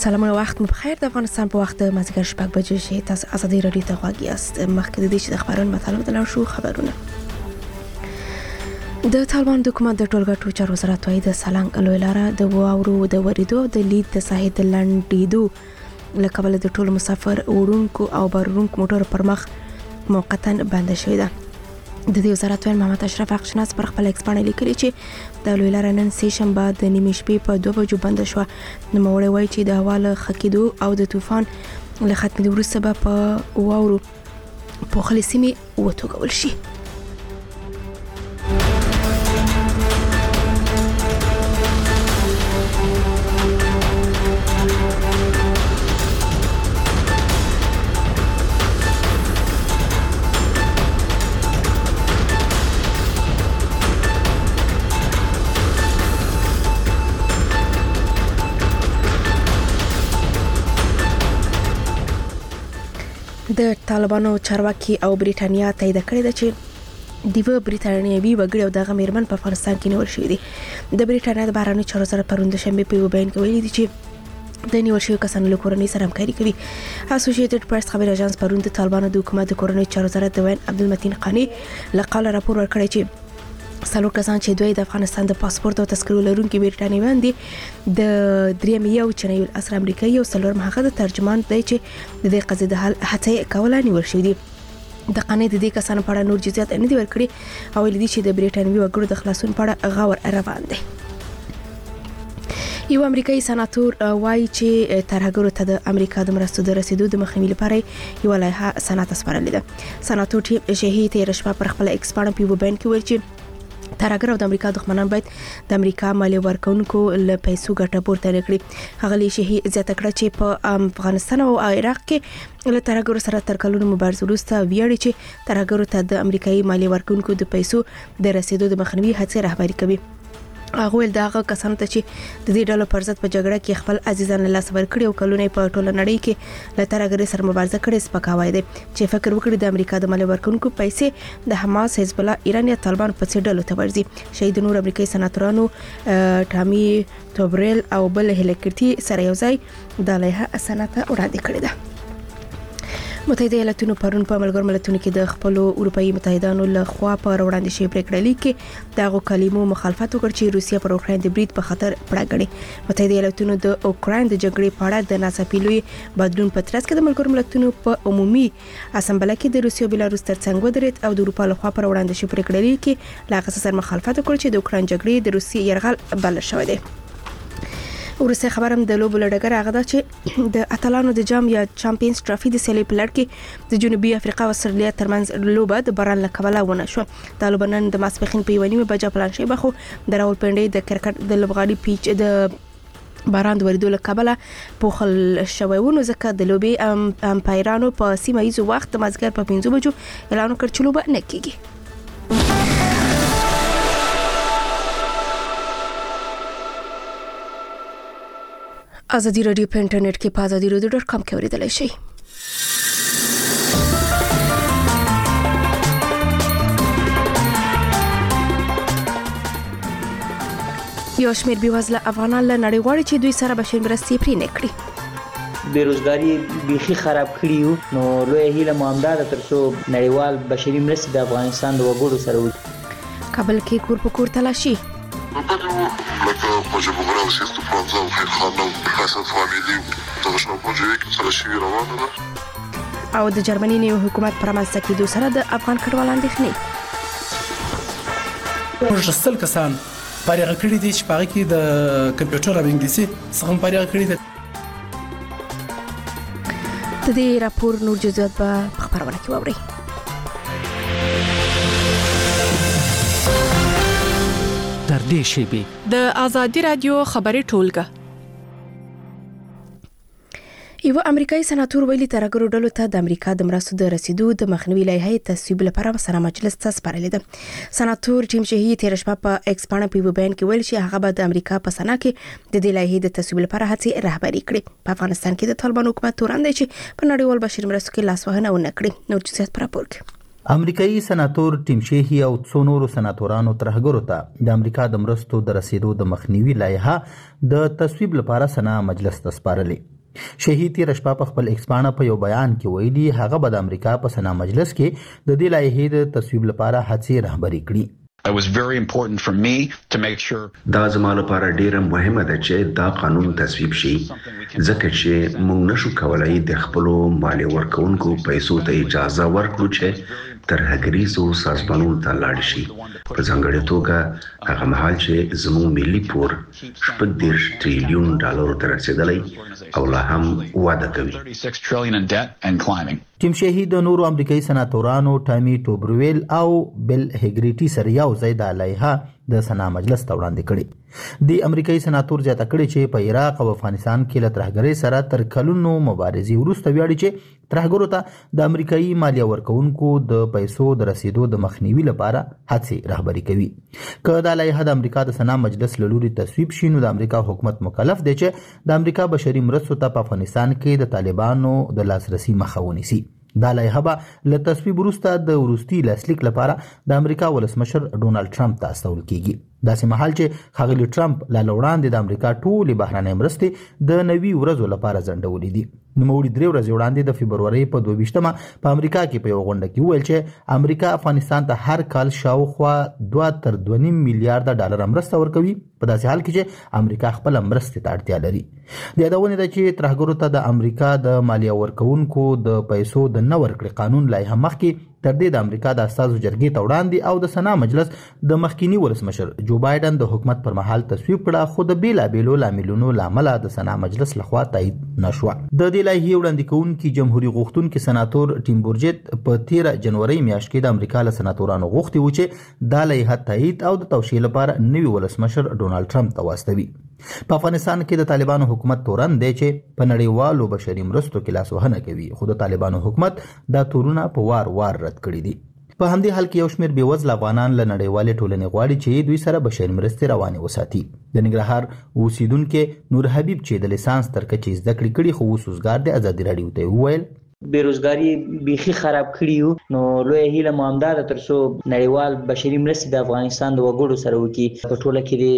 سلامونه وخت مو بخیر. د افغانستان په وخت مازیګر شپږ بجې شي. تاسو ازادي رادیو ته غواړئ یاست. مخکې د دې چې د خبرونو مطالب دلته شو خبرونه. د طالبان د حکومت د ټولګټو چارو وزارت وايي د سالنګ لوی لاره د واورو د وریدو د لید د ساحې د لنډېدو له کبله د ټولو مسافر وړونکو او بارونکو موټر پر مخ موقتا بند شوې ده. د دې وزارت ویل محمد اشرف حقشناس پر خپل ایکس باندې لیکلي چې د لوی لاره نن سه شنبه د نیمې شپې په 2 بجو بند شو. نوموړی وایي چې د هوا له خکېدو او د طوفان له ختمېدو وروسته به په واورو پوښلې سیمې وتوږل شي. د طالبانو چارواکي او بریټانیا تایید کړی ده چې دیو بریټانیوي وګړي او دغه میرمن په افغانستان کې نیول شوی دي. د بریټانیا د بهرنیو چارو وزارت پرون د شنبه په بیان کې ویلي دي چې د نیول شوی کسانو له کورنۍ سره همکاري کوي. اسوسییټډ پریس خبري اژانس پرون د طالبانو د حکومت د کورنۍ چارو وزارت د وین عبدالمتین قانی له قاله راپور ورکړی چې څلور کسان چې دوی د افغانستان د پاسپورت او تذکرو لرونکي بریټانیایان دي د دریم یو چینایي اصل امریکایي او څلورم هغه د ترجمان دی چې د دې قضیې د حل هڅه کوله نیول شوی دي. د قانې د دې کسانو په اړه نور جزئیات نه دي ورکړي او ویلي دي چې د بریټانیوي وګړو د خلاصون په اړه غور روان دی. یو امریکایي سناتور وایي چې ترهګرو ته د امریکا د مرستو د رسیدو د مخنیوي لپاره یو لایحه سنات سپارلې ده. سناتور شهید تیر شپه پر خپل ایکس باندې په بیان کې ویل چې ترهګر او د امریکا دښمنان باید د امریکا مالیه ورکونکو له پیسو ګټه پورته نکړي. هغه شهید زیاته کړه چې په افغانستان او عراق کې له ترهګرو سره تر کلونو مبارزه وروسته ویاړي چې ترهګرو ته د امریکایي مالیه ورکونکو د پیسو د رسیدو د مخنیوي هڅې رهبري کوي. هغه ول دغه کسانو ته چې د دې ډلو پر ضد په جګړه کې خپل عزیزان له لاس ورکړي او کلونه په ټوله نړۍ کې له ترهګرۍ سره مبارزه کړې سپکاوی دی چې فکر وکړي د امریکا د مالیه ورکونکو پیسې د حماس، حزب الله، ایران یا طالبان په څیر ډلو ته ورځي. شهید نور امریکایي سناتورانو ټامي توبریل او بل هلیکرتي سره یو ځای د لایحه سنت وړاندې کړې ده. متحده ایالاتونو پرون په ملګرو ملتونو کې د خپل اروپאי متحدانو له خوا په وړاندې شوی پریکړه لیک کې دغه کلمو مخالفت وکړ چې روسیه پر اوکراین د برید په خطر پړه غړي. متحده ایالاتونو د اوکراین د جګړې په اړه د ناڅاپي لوی بدلون په ترڅ کې د ملګرو ملتونو په عمومي اسامبله کې د روسیې او بلاروس ترڅنګ ودرېد او د اروپا له خوا پر وړاندې شوی پریکړه لیک کې لا غسر مخالفت وکړ چې د اوکراین جګړې د روسیې یرغل بلل شوی دی. ورسته خبرم د لوبو لړګر هغه ده چې د اتلانو د جام یا چمپیونز ټرافي د سیلې پلړ کې د جنوبي افریقا او استرالیا ترمنځ لوبه د باران له کبله ونه شو. طالبان د ماسپخین په 1 بجې پلان شي بخو د راولپنډي د کرکټ د لوبغاړي پیچ د باران د وریدو له کبله پوښل شوی ونه ځکه د لوبي امپایرانو په سیمه ییز وخت مازګر په 5 بجو اعلان وکړ چې لوبه نه کیږي. ازادي رادیو په انټرنیټ کې په azadiradio.com کې اوریدلای شئ. یو شمېر بېوزله افغانان له نړۍ غواړي چې دوی سره بشري مرستې پرې نه کړي. بیروزګاری بیخي خراب کړی یو نو لوی هیله مو همدا ده ترڅو نړیوال بشري مرستې د افغانستان د وګړو سره وي. کابل کې کور په کور تلاشي لکه خوجه بغرا و سیستو فرانزا و خیر خانه و حسن فامیلی دغشنا پروژه که تلاشي روانه ده او د جرمني نیو حکومت پر رامنځته کېدو سره د افغان کډوالو اندېښنې. موږ سل کسان فارغ کړي دي چې په هغه کې د کمپیوټر او انګلیسي څخه فارغ کړي دي. د دې راپور نور جزئیات به خبرونه کې واورئ. تر دې شیبې د ازادي رادیو خبري ټولګه. یو امریکایي سناتور ویلي ترهګرو ډلو ته د امریکا د مرستو د رسیدو د مخنیوي لایحه تصویب لپاره سره مجلس ته سپارلې ده. سناتور ټیم شهید تیر شپه په ایکس باندې په بیان کې ویل چې هغه به د امریکا په سنا کې د دې لایحې د تصویب لپاره هڅې رهبري کړي. په افغانستان کې د طالبان حکومت تورن دی چې په نړیوال بشري مرستو کې لاسوهنه ونه کړي. نور جزئیات پر راپور کې امریکایي سناتور ټیم شهید او څو نورو سناتورانو ترهګرو ته د امریکا د مرستو د رسیدو د مخنیوي لایحه د تصویب لپاره سنا مجلس ته سپارلې. شهید تیر شپه په خپل ایکسپانه په یو بیان کې ویلي هغه به د امریکا په سنا مجلس کې د دې لایحې د تصویب لپاره هڅې رهبري کړي. It was very important for me to make sure دا زما لپاره ډیره مهمه ده چې دا قانون تصویب شي ځکه چې موږ نشو کولای د خپل مالی ورکونکو پیسو ته اجازه ورکړو چې ترهګریزو سازمانونو ته لاړ شي په ځانګړې توګه هغه مهال چې زموږ ملي پور $40 تریلیون ته رسیدلی او لا هم وده کوي. $36 trillion in debt and climbing. ټیم شهید د نورو امریکایي سناتورانو ټامي ټوبرویل او بل هګریټي سره یو ځای د لایحه د سنا مجلس ته وړاندې کړي. د امریکایي سناتور زیاته کړي چې په عراق او افغانستان کې له ترهګرۍ سره تر کلونو مبارزې وروسته ویاړي چې ترهګرو ته د امریکایي مالیه ورکونکو د پیسو د رسیدو د مخنیوي لپاره هڅې رهبري کوي. که دا لایحه د امریکا د سنا مجلس له لوري تصویب شي نو د امریکا حکومت مکلف دی چې د امریکا بشري مرستو ته په افغانستان کې د طالبانو د لاسرسي مخه ونیسي. دا لایحه به له تصویب وروسته د وروستي لاسلیک لپاره د امریکا ولسمشر ډونالد ټرمپ ته استول کیږي. داسې مهال چې ښاغلي ټرمپ لا وړاندې د امریکا ټولې بهرنۍ مرستې د 90 ورځو لپاره ځنډولې دي. نوموړي 3 ورځې وړاندې د فبرورۍ په 22مه په امریکا کې په یو غونډه کې وویل چې امریکا افغانستان ته هر کال شاوخوا $2.5 میلیارډ مرسته ورکوي په داسې حال کې چې امریکا خپل مرستې ته اړتیا لري. د یادونې ده چې ترهګرو ته د امریکا د مالیه ورکونکو د پیسو د نه ورکړې قانون لایحه مخکې تر دې د امریکا د استازو جرګې ته وړاندې او د سنا مجلس د مخکینی ولسمشر جو بایدن د حکومت پر مهال تصویب کړه خو د بیلابیلو لاملونو لامل د سنا مجلس لخوا تایید نشو. د دې لایحې وړاندې کوونکي جمهوریت غوښتونکي سناتور ټیم بورجت په 13 جنوري میاشت کې د امریکا له سناتورانو غوښتي و چې دا لایحه تایید او د توشیح لپاره نوی ولسمشر ډونالد ټرمپ ته واستوي. په افغانستان کې د طالبانو حکومت تورن دی چې په نړیوالو بشري مرستو کې لاسوهنه کوي خو د طالبانو حکومت دا تورونه په وار رد کړي دي. په همدې حال کې یو شمېر بېوزله افغانان له نړیوالې ټولنې غواړي چې دوی سره بشري مرستې روانې وساتي. د ننګرهار اوسیدونکي نور حبیب چې د لیسانس تر کچې زده کړې کړي خو اوس وزګار دی ازادي راډیو ته وویل بیروزګاری بیخي خراب کړیو نو لوی هیله مو همدا ده ترڅو نړیوال بشري مرستې د افغانستان د وګړو سره وکړي په ټوله کې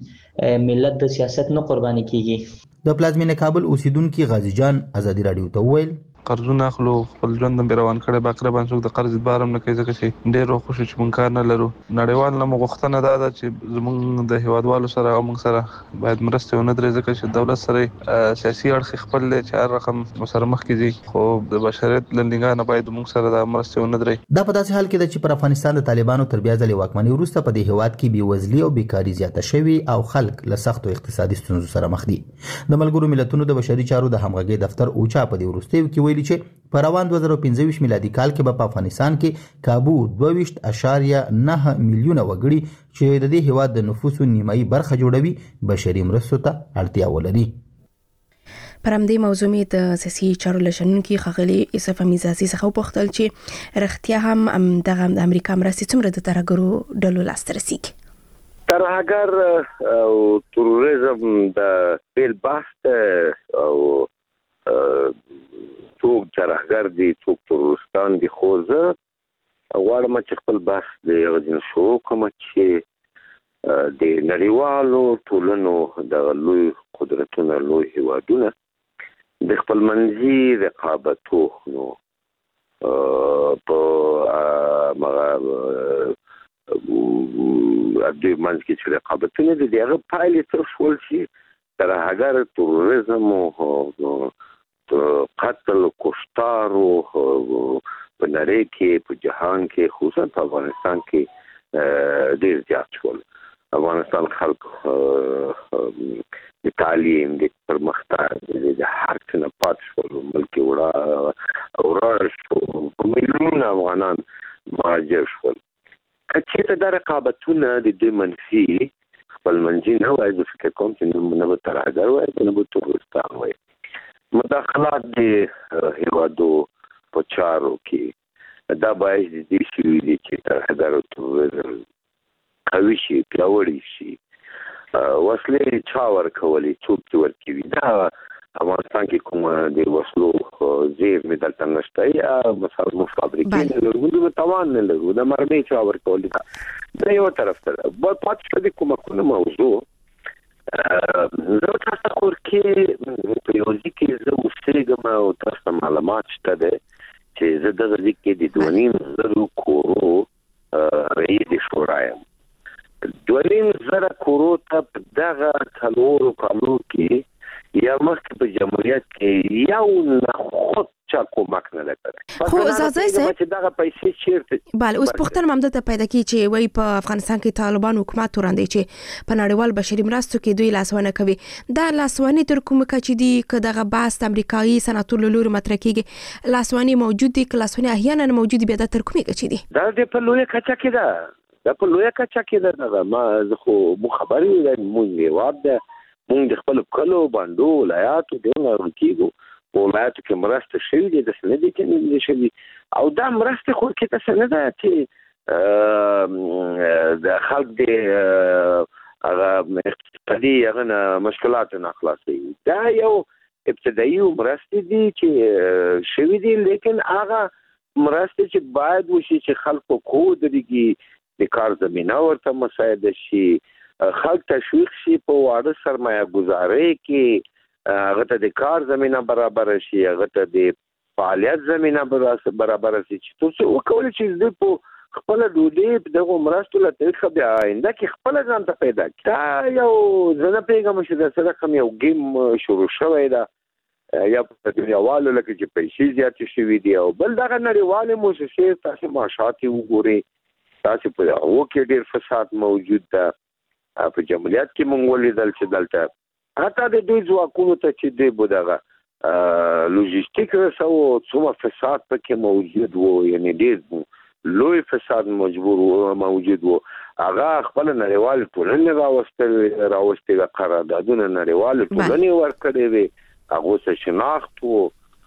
د ملت د سیاست نه قرباني کیږي. د پلازمینې کابل اوسیدونکي غازی جان ازادي راډیو ته وویل قرضونه اخلو خپل ژوند هم روان کړي باکره باندې څوک د قرض بارم نه کوي ځکه چې ډېر خوشي چې مونږ کار نه لرو. نړیوال نه مغختنه ده چې زمونږ د هیوادوالو سره او مونږ سره باید مرسته ونه درې ځکه چې دولت سره سیاسي اړخ خپل چې هر رقم سره مخ کیږي خو د بشریت لنډنګا نه باید مونږ سره د مرسته ونه درې. دا په داسې حال کې ده چې پر افغانستان د طالبانو تر بیا ځلې واکمنۍ وروسته په دې هیواد کې بیوزلي او بیکاري زیاته شوې او خلک له سختو اقتصادي ستونزو سره مخ دي. د ملګرو ملتونو د بشري چارو د همغږۍ دفتر اوچا په دې وروستیو کې ویلي چې په روان 2015 میلادي کال کې په افغانستان کې کابو 22.9 میلیونه وګړي چې د دې هیواد د نفوسو نیمایي برخه جوړوي بشري مرستو ته اړتیا ولري. پر همدې موضوع مې د سیاسي چارو لشنونکي ښاغلي یوسف میرزاسي څخه وپوښتل چې رښتیا هم دغه د امریکا مرستې څومره د ترهګرو ډلو لاسته رسیږي. ترهګر او تروریزم د بیل بحث او څوک ترهګر دي څوک تروریستان دي خو زه غواړم چې خپل بحث د یو ځین شروع کوم چې د نړیوالو ټولنو د لوی قدرتونو لوی هیوادونه د خپل منځي رقابتو نو په دوی منځ کې چې رقابتونه دي هغه پایلې تر شول چې ترهګر تروریزم او قتل کشتار په نړۍ کې په جهان کې خصوصا په افغانستان کې ډېر زیات شول. افغانستان خلک د تعلیم د پرمختګ د هر څه نه پات شول ملک وړا شو په میلیونونه افغانان مهاجر شول. چې دا رقابتونه د دوی منفي خپل منځي نه وایي زه فکر کوم چې نه به ترهګر وایي نه به تروریستان وایي. مداخلات د هیوادو په چارو کې دا باعث دي چې ترهګر او تروریزم قوي شي پیاوړي شي. وسلې چا ورکولې څوک ورکوي دا افغانستان کې کوم د وسلو زیرمې دلته نشته یا مثلا مو فابریکې نه لرو موږ توان نه لرو د مرمۍ چا ورکولې دا یو طرف ته پاتې شو د کومه موضوع زه تاسو خور کې په یو ځکه زه معلومات شته ده چې زه د دې کې د 2.5 کورو رئیس شورایم 2.5 کورو ته دغه څلورو کالو کې یا مخکې په جمهوریت کې یو نه خود چا کومک نه لګره خو ځای چې دغه پیسې چیرته بله اوس پوښتنه هم دته پیدا کی چې وای په افغانستان کې طالبان حکومت وړاندې چې په نړیوال بشري مرستو کې دوی لاسونه کوي دا لاسونه تر کومه کچې دي که دغه باس امریکایي سناتور له لوري مطرح کیږي لاسونه موجود دي که لاسونه احیانا موجود دي بیا د تر کومه کچې دي دا د په لوی کچا کې ده د په لوی کچا کې ده ما زه خو خبرې ده مونږ یواب ده مونږ د خپل کلو باندو ولایاتو دغه ورکیږو په ولایاتو کې مرسته شوې دي د سندې کې نه شوې او دا مرسته خو کې تاسو نه ده چې د خلک د هغه اقتصادي هغه مشکلات نه خلاصي دا یو ابتدایي مرسته دي چې شوې دي لیکن هغه مرسته چې باید وشي چې خلکو کو درېږي د کار زمينه ورته مساعده شي خلک تشویق شي په واړه سرمایه گزاري کې هغه ته د کار زمينه برابر شي هغه ته د فعالیت زمينه برابر شي چې تاسو وکولای شئ د خپل ډوډۍ دغه مرستو له طریقه بیا آینده کې خپل ځان ته پیدا کړئ یو ځنه پیغام شي د سره کوم یو گیم شروع شوی دا یا په دنیاوالو لکه چې پیسې زیاتې شوي دي او بل دغه نړیوالې موسسې تاسو معاشاتي وګورئ تاسو په هغه کې ډېر فساد موجود ده په جمهوریت کې مونږ ولیدل چې دلته حتی د دوی ځواکونو ته چې دی بودغه لوجستیک رسو څومره فساد پکې موجود وو یعنی ډېر لوی فساد موجود وو هغه خپل نړیوال ټولنې راوستي قراردادونه نړیوال ټولنې ورکړي وي هغه څه شناخت وو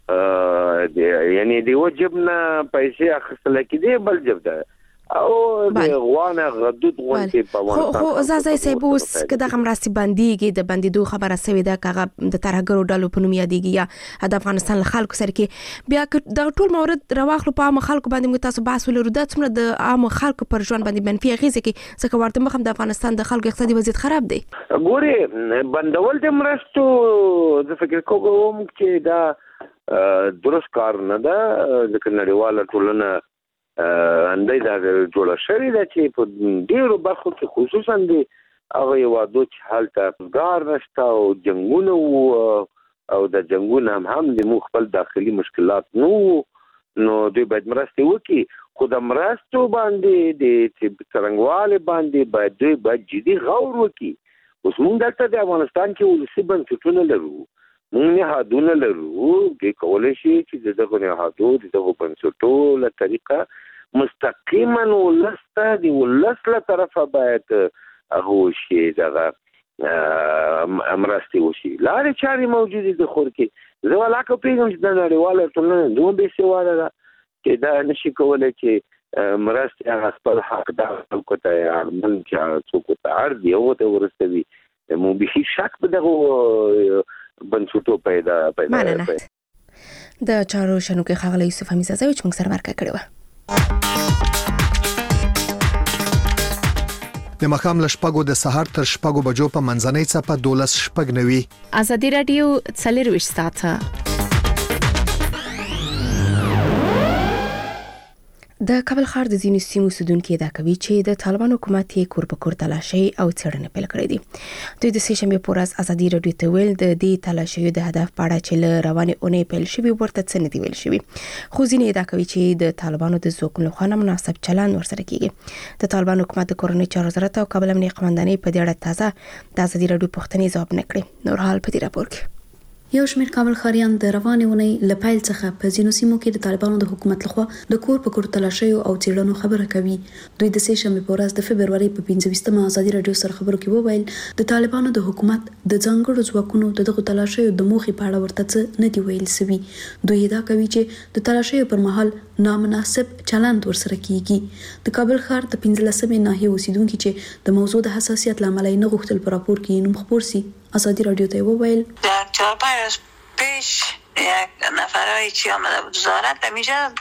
یعنی دی وجبنا پیسې اخیستل کېدې بل جب ده او د غوانه غدود غونډې په ونه خو ځای صاحب اوس که دغه مرستې بنديږي د بندیدو خبره سوي ده کغه د ترهګرو ډلو په نوم یادېږي یا د افغانستان له خلکو سره کې بیا که د ټول مورد رواخلو په عام خلکو باندې موږ تاسو بحث ولرو د څومره د عام خلکو پر ژوند باندې منفي اغیزه کوي ځکه ورته مخم د افغانستان د خلکو اقتصادي وضعیت خراب دی ګوري بندول د مرستو د فکر کوم چې دا درست کار نه ده ځکه نړیواله ټولنه اندای دا جوړه شوې ده چې په ډیرو برخو کې خصوصا د هغه یوادو چې حالت ګار نشته او جنگونه او د جنگونه هم د مو خپل داخلي مشکلات نو دوی باید مرسته وکړي خو د مرستو باندې د څرنګواله باندې باید دوی باید جدي غور وکړي اوس موږ دلته د افغانستان کې ولسی بنسټونه لرو موږ نه هادونه لرو چې کولای شي چې دغه نه هادو دغه بنسټو له طریقه مستقیما ولسته دی ولسله طرفه باید هغه شي دغه امرستي وشي لارې چاري موجوده دي خور کې زه ولاکه پیغام چې د نړیواله ټولنې دوه به سیواله ده چې دا نشي کولای چې مرستي هغه خپل حق د خلکو ته عمل چې څوک ته عرض یو ته ورسوي مو به شک به دغه بنسټو پیدا د چارو شنو کې خغله یوسف حمیزه زوی چې موږ سره مرکه کړې و د مخام لشپګو د سحر تر شپګو بجو په منځنۍ صفه 12 شپګ نوي ازادي رادیو څلروي ساته د کابل ښار د ځینو سیمو اوسیدونکو ادعا کوي چې د طالبان حکومت یې کور په کور تلاشي او څېړنه پیل کړې دي دوی د سه شنبه په ورځ ازادي رادیو ته ویل د دې تلاشي د هدف په اړه چې له روانې اونۍ پیل شوی ورته څه نه دی ویل شوی خو ځینې ادعا کوي چې د طالبانو د ځواکونو خانه مناسب چلند ورسره کیږي د طالبان حکومت د کورنۍ چارو وزارت او کابل امنیه قومندانۍ په دې اړه تازه د ازادي رادیو پوښتنې ځواب نه کړې نور حال په دې راپور کې یو شمېر کابل ښاریان د روانې اونۍ له پیل څخه په ځینو سیمو کې د طالبانو د حکومت لخوا د کور په کور تلاشیو او څېړنو خبره کوي دوی د سه شنبه په ورځ د فبرवरी په 15مه ازادي رادیو سره خبرو کې وویل د طالبانو د حکومت د ځانګړو ځواکونو دغه تلاشیو د موخې په اړه ورته څه نه دی ویل سوي دوی ادعا کوي چې د تلاشیو پر مهال نامناسب چلند ورسره کیږي د کابل ښار د 15مه ناحیه اوسیدونکو چې د موضوع د حساسیت لامل نه غوښتل پر راپور کې نوم خبر سي ازادي رادیو ته وویل پیش یک نفرایی که آمده بود وزارت همیشه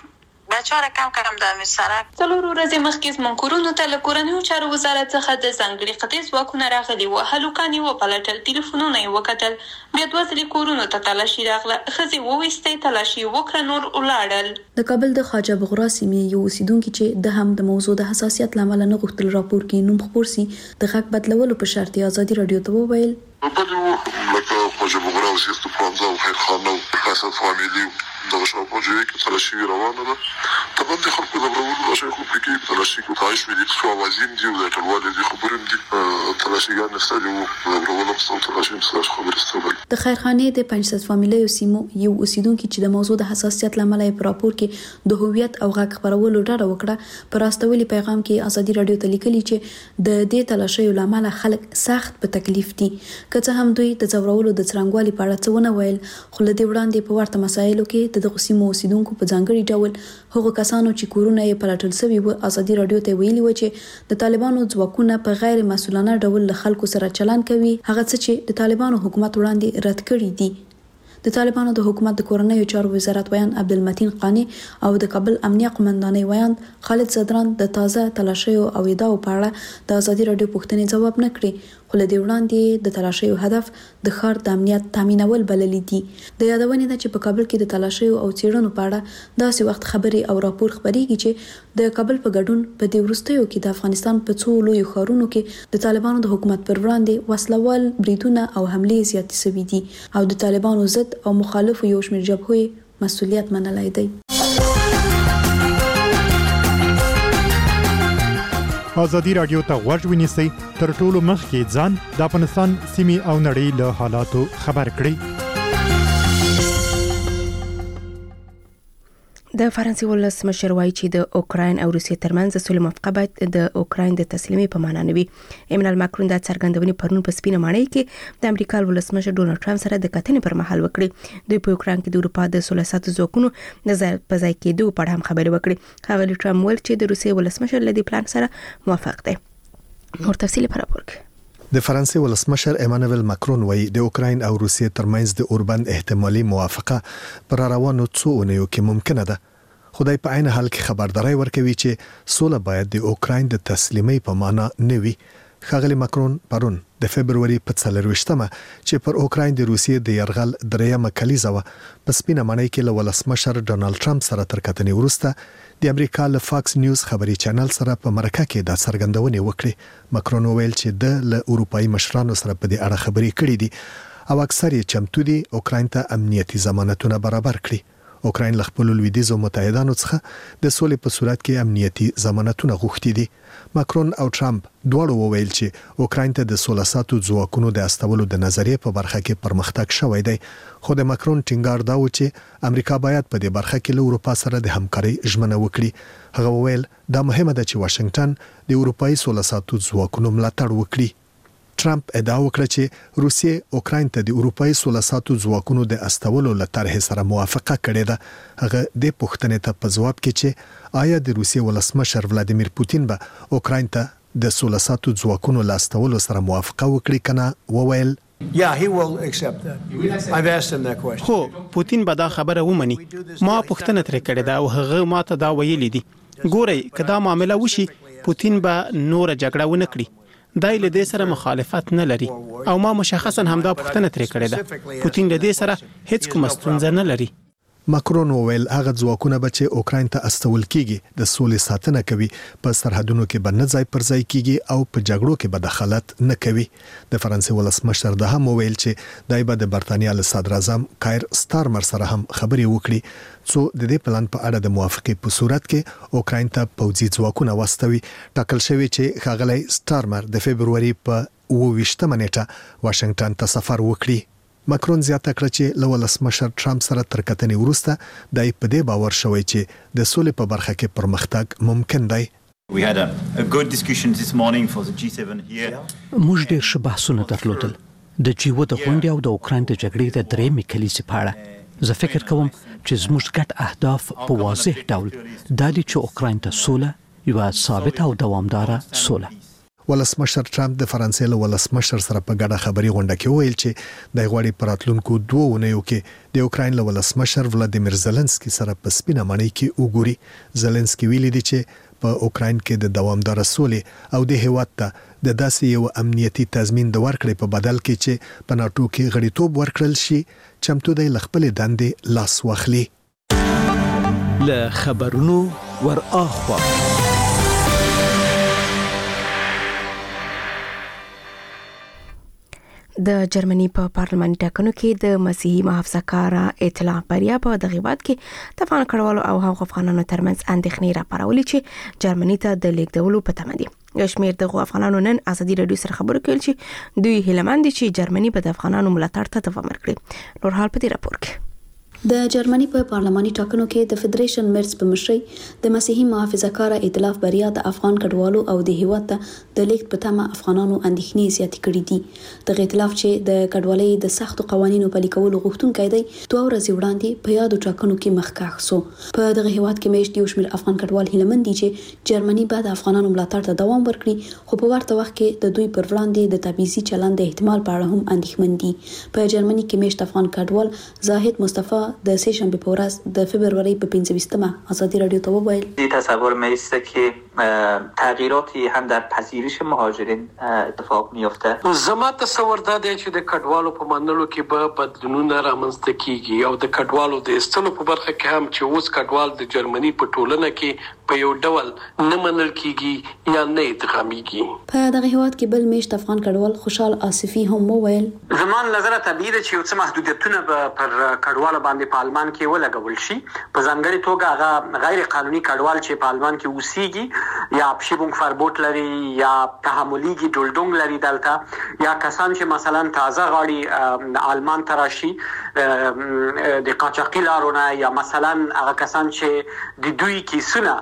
بچاره کم د مسرک څلور ورځې مخکې زموږ کورونو ته له کورنیو چارو وزارت څخه د ځانګړي قطعي ځواکونه راغلي وو. هلوکان یې وپلټل، ټلیفونونه یې وکتل، بیا دوه ځلې کورونو ته تلاشي راغله، ښځې وویستې، تلاشي وکړه، نور ولاړل. د کابل د خواجه بغرا سیمې یو اوسیدونکي چې د هم د موضوع د حساسیت له امله نه غوښتل راپور کې نوم خپور سي، د غږ بدلولو په شرط یې ازادي راډیو ته وویل لکه خواجه بغرا او سیستو پرانزا او خیرخانه او حسد فامیلی دغه شاوخوا جوړې کې تلاشي روانه ده. طبعا د خلکو د برابرولو د شیخو پکې تلاشي کې تعایش مې دي، څو اوازین دي او د ټولوالې دي خبرې دي، تلاشيګان نشته دي او د برابرولو څو تلاشي مستاش خبرې ستوي. د خیرخانه د پنځه فامیلی سیمو یو اوسیدونکي چې د موضوع د حساسیت لامل په راپور کې د هویت او غږ خبرولو ډاډه وکړه، پر راستولي پیغام کې ازادي راډیو ته لیکلي چې د دې تلاشیو لامل خلک سخت په تکلیف دي، که څه هم دوی د ځورولو د څرنګوالي په اړه څه ونه ویل، خو له دې وړاندې په ورته مسایلو کې د سیمو اوسیدونکو په ځانګړي ډول هغو کسانو چې کورونه یې پلټل شوي وو ازادي راډیو ته ویلي و چې د طالبانو ځواکونه په غیر مسؤلانه ډول له خلکو سره چلن کوي، هغه څه چې د طالبانو حکومت وړاندې رد کړي دي. د طالبانو د حکومت د کورنیو چارو وزارت ویان عبدالمتین قانی او د کابل امنیه قومندانۍ ویان خالد زدران د تازه تلاشیو او ادعاو په اړه د ازادي راډیو پوښتنې ځواب نه کړي، خو له دې وړاندې د تلاشیو هدف د ښار د امنیت تامینول بللي دي. د یادونې ده چې په کابل کې د تلاشیو او څېړنو په اړه داسې وخت خبرې او راپور خبرېږي چې د کابل په ګډون په دې وروستیو کې د افغانستان په څو لویو ښارونو کې د طالبانو د حکومت پر وړاندې وسلوال بریدونه او حملې زیاتې شوي دي او د طالبانو ضد او مخالفو یو شمېر جبهو مسؤلیت منلی دی. ازادي راډیو ته غوږ ونیسئ، تر ټولو مخکې ځان د افغانستان سیمې او نړۍ له حالاتو خبر کړئ. د فرانسې ولسمشر وایي چې د اوکراین او روسیې ترمنځ د سولې موافقه باید د اوکراین د تسلیمۍ په معنا نه وي. ایمانوئل ماکرون د څرګندونې پرون په سپینه ماڼۍ کې د امریکا ولسمشر ډونالډ ټرمپ سره د کتنې پر مهال وکړي. دوی په اوکراین کې د اروپا د 1600 ځواکونو د په ځای کېدو په اړه هم خبرې وکړي. ښاغلي ټرمپ ویل چې د روسیې ولسمشر له دې پلان سره موافق دی. نور تفصیل پر راپور کې د فرانسې ولسمشر ایمانوئل ماکرون وایي د اوکراین او روسیې ترمنځ د اوربند احتمالي موافقه پر روانو څو اونیو کې ممکنه ده. خدای په عین حال کې خبرداري ورکوي چې سوله باید د اوکراین د تسلیمۍ په معنا نه وي. ښاغلي ماکرون پرون د فبرवरी په 24مه چې پر اوکراین د روسیې د يرغل دریمه کلیزه و په سپینه ماڼۍ کې له ولسمشر ډونالډ ټرمپ سره تر کتنې وروسته د امریکا له فاکس نیوز خبري چینل سره په مرکه کې د څرګندونې وکړې. ماکرون ویل چې د له اروپאי مشرانو سره په دې اړه خبرې کړې دي او اکثر یې چمتو دي اوکراین ته امنیتي ضمانتونه برابر کړي. اوکراین له خپل لویدیځو متحدانو څخه د سولې په صورت کې امنیتي ضمانتونه غوښتي دي. ماکرون او ټرمپ دواړو وویل چې اوکراین ته د 1600 ځواکونو د استولو د نظریې په برخه کې پرمختګ شوی دی، خو د ماکرون ټینګار دا و چې امریکا باید په دې برخه کې له اروپا سره د همکارۍ ژمنه وکړي. هغه وویل دا مهمه ده چې واشنگټن د اروپאי 1600 ځواکونو ملاتړ وکړي. ټرمپ ادعا وکړه چې روسیې اوکراین ته د اروپאי 1600 ځواکونو د استولو له طرحې سره موافقه کړې ده. هغه د پوښتنې ته په ځواب کې چې آیا د روسیې ولسمشر ولادیمیر پوتین به اوکراین ته د 1600 ځواکونو له استولو سره موافقه وکړي کنه، وویل Yeah, he will accept that. I've asked him that question. خو پوتین به دا خبره ومني. ما پوښتنه ترې کړې ده او هغه ماته دا ویلي دي. ګورئ کدا معاملې وشي پوتین به نور جګړه ونه کړي. دای له دې سره مخالفت نه لري او ما مشخصا همدا پوښتنه ترې کړې ده. پوتین له دې سره هیڅ کوم ستونزه نه لري. ماکرون وویل هغه ځواکونه به چې اوکراین ته استول کیږي د سولې ساتنه کوي، په سرحدونو کې به نه ځای پر ځای کیږي او په جګړو کې به دخالت نه کوي. د فرانسې ولسمشر د هم وویل چې دای به د برتانیا له صدر اعظم کایر سټارمر سره هم خبرې وکړي څو د دې پلان په اړه د موافقې په صورت کې اوکراین ته پوځي ځواکونه واستوي. ټاکل شوی چې ښاغلی سټارمر د فبرवरी په 28مه نیټه واشنگټن ته سفر وکړي. ماکرون زیاته کړه چې له ولسمشر ټرمپ سره تر کتنې وروسته دای په دې باور شوی چې د سولې په برخه کې پرمختګ ممکن دی. We had a good discussion this morning for the G7 here. موږ ډېر ښه بحثونه درلودل د G7 د غونډې او د اوکراین د جګړې د درېمې کلیزې په اړه. زه فکر کوم چې زموږ ګډ اهداف په واضح ډول دا دي چې اوکراین ته سوله، یو ثابت او دوامداره سوله. ولسمشر ټرمپ د فرانسې له ولسمشر سره په ګډه خبري غونډه کې ویل چې د غوړي پراتلونکو 2 اونیو کې د اوکرين له ولسمشر ولادیمیر زيلنسکي سره په سپینه معنی کې وګوري. زيلنسکي ویلي دی چې په اوکرين کې د دوامدار سولې او د هیواد ته د داسې یو امنیتي تضمین د ورکړې په بدل کې چې په ناتو کې غړیتوب ورکړل شي چمتو دی خپل دندې لاس واخلي. له خبرونو ور اخوا د جرمني په پارلماني ټاکنو کې د مسیحي محافظه‌کاره ائتلاف بریا په دغه هیواد کې د افغان کډوالو او هغو افغانانو ترمنځ اندېښنې راپارولې چې جرمني ته د لیږدولو په تمه دي. شمیر دغه افغانانو نن ازادي رادیو سره خبرو کول چې دوی هیلمن دي چې جرمني به د افغانانو ملاتړ ته دوام ورکړي. نور حال په دې راپور کې د جرمني په پارلماني ټاکنو کې د فدریشن مرز په مشرۍ د مسیحي محافظه‌کاره ائتلاف بریا د افغان کډوالو او د هیواد ته د لیږد په تمه افغانانو اندېښنې زیاتې کړې دي. د ائتلاف چې د کډوالۍ د سختو قوانینو پلي کولو غوښتونکی دی 2 ورځې وړاندې په یادو ټاکنو کې مخکښ سو. په دغه هیواد کې مېشت یو شمېر افغان کډوال هیلمن دي چې جرمني به د افغانانو ملاتړ ته دوام ورکړي، خو په ورته وخت کې د دوی پر وړاندې د تبعیضي چلند د احتمال په اړه هم اندېښمن دي. په جرمني کې مېشت افغان کډوال زاهد مصطفی د سهشنبه په ورځ د فبرवरी په 25 ازادي رادیو ته وویل تصور میسته که تغییراتی هم در پذیرش مهاجرین اتفاق میفته. زما تصور دا دی چې د کډوالو په منلو کې به بدلونونه رامنځته کیږي او د کډوالو د استلو په برخه کې هم چې اوس کډوال د جرمني په ټولنه کې په یو ډول نه منل کیږي یا نه ادغامیږي. په دغه هیواد کې بل مېشت افغان کډوال خوشحال آصفي هم وویل زمان نظر طبيعي چې یو څه محدودیتونه پر کډوالو باندې په آلمان کې ولګول شي، په ځانګړي توګه هغه غیر قانوني کډوال چې په آلمان کې اوسېږي یا پښیبونګ فربوت لري یا تحمليږي ډولډونګ لري دلته، یا کسان چې مثلا تازه غاړي آلمان ته راشي د قاچاقي لارونه، یا مثلا هغه کسان چې د دوی کیسونه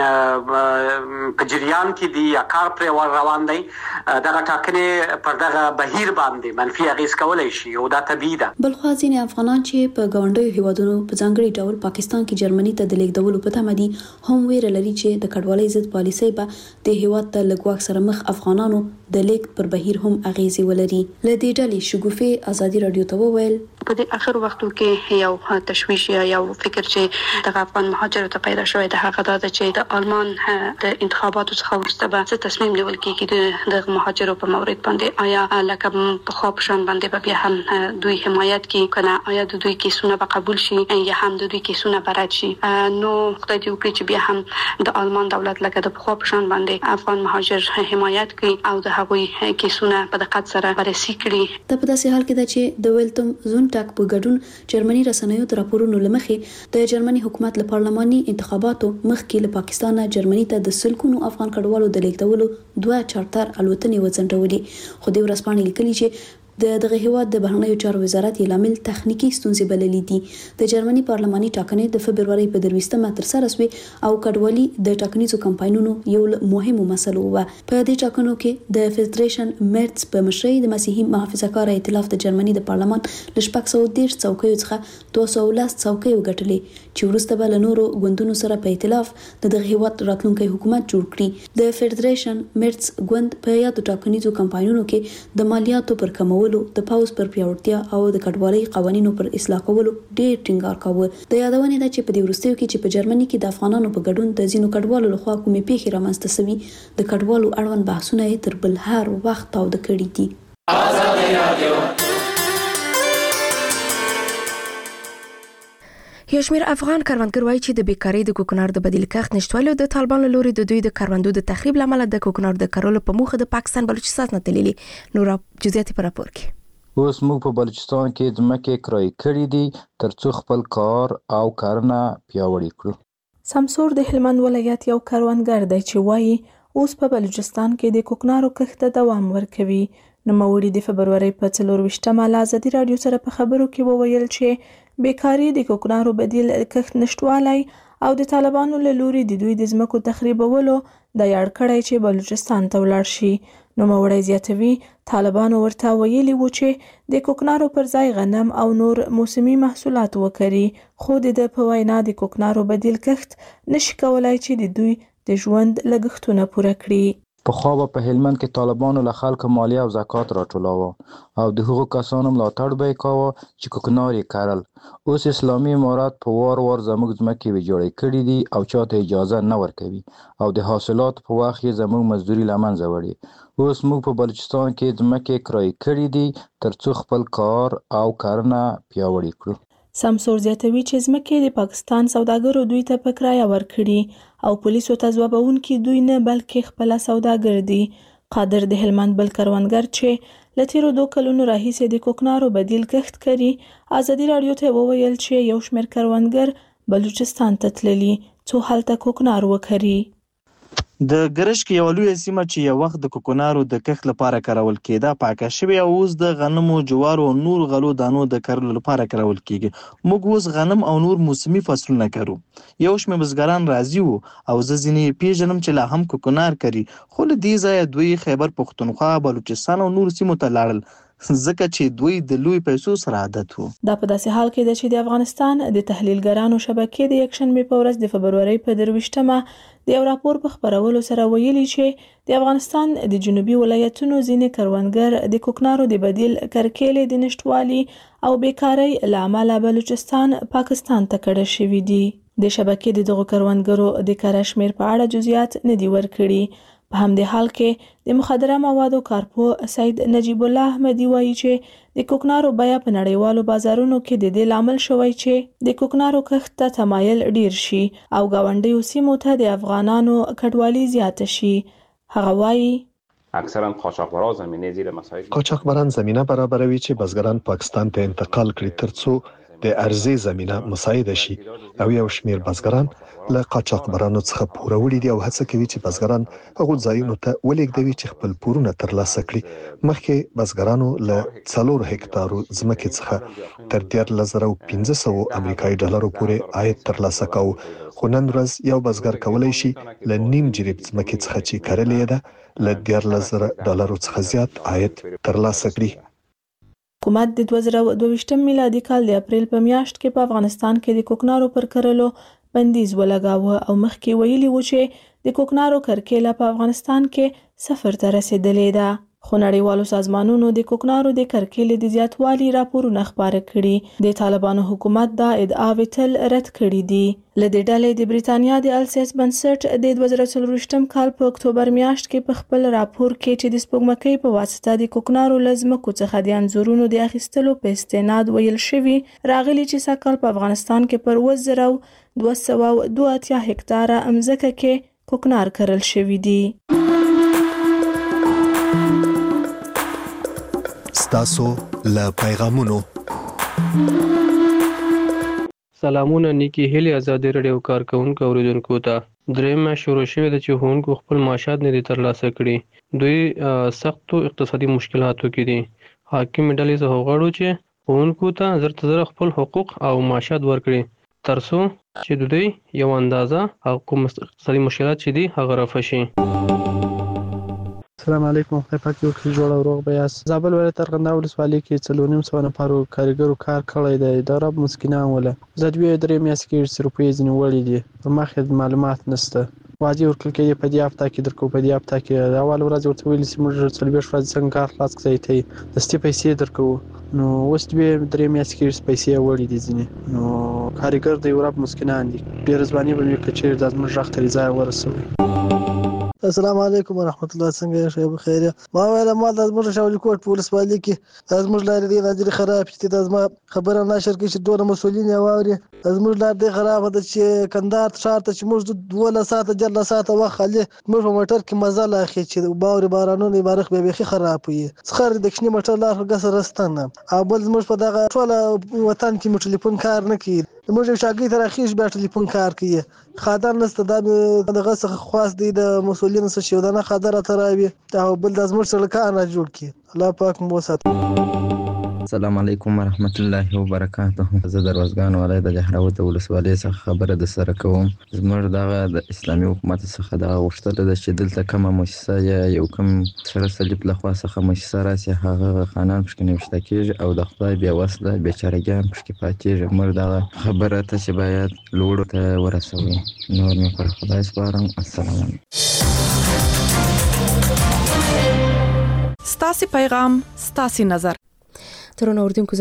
په جریان کې دي یا کار پر روان دی، دغه ټاکنې پر دغه بهیر باندې منفي اغیز کولای شي او دا طبیعي ده. بل خو ځینې افغانان چې په ګاونډیو هیوادونو په ځانګړي ډول پاکستان کې جرمني ته د لیږدولو په تمه دي هم ویره لري چې د کډوالۍ ضد پالیسۍ به د هیواد ته له ګواښ سره مخ افغانانو د لیږد پر بهیر هم اغیزې ولري. له دې ډلې شګوفې ازادي رادیو ته وویل په دې اخر وختو کې یو تشویش یا یو فکر چې د افغان مهاجرو ته پیدا شوی د هغه د چې د آلمان د انتخاباتو څخه وروسته به څه تصمیم نیول کیږي د مهاجرو په مورد باندې، آیا لکه په خو پشان باندې به بیا هم دوی حمایت کوي کنه، آیا د دوی کیسونه به قبول شي یا هم د دوی کیسونه برات شي. نو خدای دې وکړي چې بیا هم د آلمان دولت لکه د خو پشان باندې افغان مهاجر حمایت کوي او د هغوی کیسونه په دقت سره بررسي کړي. د په داسې حال کې ده چې د ویلتم زونټاک په ګډون جرمني رسنیو د راپورونو لمخې د جرمني حکومت له پارلماني انتخاباتو مخکې له پاکستان جرمني ته د سلګونو افغان کډوالو د لیږدولو 2 چارټر الوتنې وځنډولې، خو د ورځپاڼې لیکلي چې دغه هیواد د بهرنیو چارو وزارت یې لامل تخنیکی ستونزې بللې دي. د جرمني پارلماني ټاکنې د فبرवरी په 23 تر سره شوې او کډوالي د ټاکنیزو کمپاینونو یو مهمه مسله و. په دې ټاکنو کې د فدریشن مرز په مشرۍ د مسیحي محافظه‌کاره ائتلاف د جرمني د پارلمان ل 410 څوکیو څخه 210 څوکۍ وګټلې چې وروسته به له نورو ګوندونو سره په ائتلاف د دغه هیواد راتلونکي حکومت جوړ کړي. د فدریشن مرز ګوند په یادو ټاکنیزو کمپاینونو کې د مالیاتو پر کمولو، د پاوز پر پیاوړتیا او د کډوالۍ قوانینو پر اصلاح کولو ډېر ټینګار کاوه. د یادونې ده چې په دې وروستیو کې چې په جرمني کې د افغانانو په ګډون د ځینو کډوالو لخوا کومې پیښې رامنځته شوې، د کډوالو اړوند بحثونه یې تر بل هر وخت تاوده کړي دي. ازادي رادیو یو شمېر افغان کروندګر وایي چې د بیکارۍ د کوکنار د بدیل کښت نشټوالي د طالبانو لوري د دوی د کروندو د تخریب لامل د کوکنار د کرلو په موخه د پاکستان بلوچستان نه تللي. نور جزئیات پر راپور کې اوس موږ په بلوچستان کې ځمکې کرایه کړې دي ترڅو خپل کار او کارونه پیاوړي کړو. سمسور د هلمند ولایت یو کروندګر دی چې وایي اوس په بلوچستان کې د کوکنارو کښت ته دوام ورکوي. نوموړي د فبرवरी په 24 له ازادي رادیو سره په خبرو کې وویل چې بیکاری د کوکنارو بدیل کښت نشټوالی او د طالبانو له لوري د دوی د ځمکو تخریبولو د یاد کړی چې بلوچستان ته ولاړ شي. نوموړی زیاتوي طالبانو ورته ویلي و چې د کوکنارو پر ځای غنم او نور موسمي محصولات وکړي، خو د په وینا د کوکنارو بدیل کښت نشي کولای چې د دوی د ژوند لګښتونه پوره کړي. پخوا په هلمند کې طالبانو له خلکو مالیه او زکات راټولاوه او د هغو کسانو ملاتړ به یې کاوه چې کوکنار یې کرل. اوس اسلامي امارات په وار زموږ ځمکې ویجاړې کړي دي او چاته اجازه نه ورکوي او د حاصلاتو په وخت یې زموږ مزدوري له منځه وړي. اوس موږ په بلوچستان کې ځمکې کرایه کړي دي ترڅو خپل کار او کرنه پیاوړې کړو. سمسور زیاتوي چې ځمکې د پاکستان سوداګرو دوی ته په کرایه ورکړي او پولیسو ته ځوابونکي دوی نه بلکې خپله سوداګر دي. قادر د هلمند بل کروندګر چې له تیرو 2 کلونو راهیسې د کوکنارو بدیل کښت کوي ازادي راډیو ته وویل چې یو شمېر کروندګر بلوچستان ته تللي څو هلته کوکنار وکري. د ګرشک یو لوی سیمه چې یو وخت د کوکنارو د کښت لپاره کارول کېده پاکه شوې او اوس د غنمو، جوارو او نور غلو دانو د کرلو لپاره کارول کېږي. موږ اوس غنم او نور موسمي فصلونه کرو. یو شمېر بزګران راضي وو او زه ځینې پیژنم چې لا هم کوکنار کري، خو له دې ځایه دوی خیبر پښتونخوا، بلوچستان او نور سیمو ته لاړل ځکه چې دوی د لوی پیسو سره عادت وو. دا په داسې حال کې ده چې د افغانستان د تحلیلګرانو شبکې د یکشنبې په ورځ د فبرورۍ په 23مه د یو راپور په خپرولو سره ویلي چې د افغانستان د جنوبي ولایتونو ځینې کروندګر د کوکنارو د بدیل کرکېلې د نشټوالي او بیکارۍ له امله بلوچستان پاکستان ته کډه شوي دي. د شبکې د دغو کروندګرو د کره شمېر په اړه جزئیات نه دي ورکړي. په همدې حال کې د مخدره موادو کارپوه سید نجیب الله احمدي وایي چې د کوکنارو بیه په نړیوالو بازارونو کې د دې لامل شوی چې د کوکنارو کښت ته تمایل ډیر شي او ګاونډیو سیمو ته د افغانانو کډوالي زیاته شي. هغه وایي اکثرا قاچاقبران زمینه زیر مسایل قاچاقبران زمینه برابروي چې بزګران پاکستان ته انتقال کړي ترڅو د ارزي زمینه مساعده شي او یو شمیر بزګران له قاچاقبرانو څخه پوروړي دي او هڅه کوي چې بزګران هغو ځایونو ته ولېږدوي چې خپل پورونه ترلاسه کړي. مخکې بزګرانو له 4 هکتارو ځمکې څخه تر 13,500 امریکایي ډالرو پورې عاید ترلاسه کاوه، خو نن ورځ یو بزګر کولی شي له نیم جریب ځمکې څخه چې کرلې ده له 14,000 ډالرو څخه زیات عاید ترلاسه کړي. حکومت د 2022 میلادي کال د اپریل په میاشت کې په افغانستان کې د کوکنارو پر کرلو بندیز ولګاوه او مخکې ویلي و چې د کوکنارو کرکیله په افغانستان کې 0 ته رسیدلې ده. خو نړیوالو سازمانونو د کوکنارو د کرکیلې د زیاتوالي راپورونه خپاره کړي. د طالبانو حکومت دا ادعاوې تل رد کړي دي. له دې ډلې د بریتانیا د السیاس بنسټ د 2024 کال په اکتوبر میاشت کې په خپل راپور کې چې د سپوږمکۍ په واسطه د کوکنارو له ځمکو څخه د انځورونو د اخیستلو په استناد ویل شوي راغلي چې سږکال په افغانستان کې پر 2,282 هکتاره مځکه کې کوکنار کرل شوي دي. ستاسو له پیغامونو سلامونه نیکی هیلي ازادي راډیو کارکونکو اوریدونکو ته. درېمه شروع شوې ده چې ښوونکو خپل معاشات نه دي ترلاسه کړي. دوی سختو اقتصادي مشکلاتو کې دي. حاکمې ډلې څخه غواړو چې ښوونکو ته زر تر زره خپل حقوق او معاشات ورکړي ترڅو چې دوی یو اندازه کوم اقتصادي مشکلات چې دي هغه رفع شي. السلام علیکم. خدای پاک یو ښه جوړ او روغ به یاست. زابل ولایت ارغنداب ولسوالۍ کې 4.5 نفرو کارګرو کار کړی دی. اداره مسکینان وله زه 2 میاشتې کې روپۍ ځینې وړي دي. په مخکې معلومات نشته. واجب ورکړل کېږي په دې هفته کې درکو په دې هفته کې اول ورځ ورته ویل چې موږ 40 ورځې څنګه کار خلاص کړی ته دستي پیسې درکو. نو اوس 2 میاشتې کې پیسې وړي دي ځینې. نو کارګر د یورپ مسکینان دي. ډېر ځواني به وکړي چې د زموږ رخت ځای ورسوي. السلام علیکم ورحمت الله. څنګه یې ښه بخیر؟ ما ویل ما د زموږ شاولي کوټ په ولسوالۍ کې زموږ لارې دی ناجری خراب چې د زما خبره نشر کې چې دوه مسولین یې واوري. زموږ لار دی خراب ده چې کندهار ښار ته چې موږ 12 ساعته 14 ساعته وخت خالي موږ په موټر کې مزه لا اخی چې باور بارانونه بارخ به بيخي خراب وي. څخر د کښنی موټر لار غس رستنه او بل زموږ په دغه ټول وطن کې مو ټلیفون کار نه کوي. موږ شاګي تر اخیش بیا ټلیفون کار کوي. خادر نسته دغه څخه خاص دی د مسولین څخه شو دنه خادر تراوي او بل د زموږ سړکانه جوړ کی. الله پاک مو وساتي. السلام علیکم ورحمت الله وبرکاته. زه دروازګان ولای د جهراوت ولسوالۍ څخه خبره د سره کوم. زموږ د اسلامي حکومت څخه د غوښتل د چې دلته کومه مؤسسه یا یو کوم سره صلیب له خوا څخه مؤسسه راسي هغه خانان پکې نوشته کېږي او د خدای بیا وسله بیچارهګان پکې پاتېږي. موږ دا خبره ته چې باید لوړو ته ورسوي. نور مې پر خدای سپارم. السلام علیکم. ستاسو پیغام ستاسو نظر ترونه اردوونکو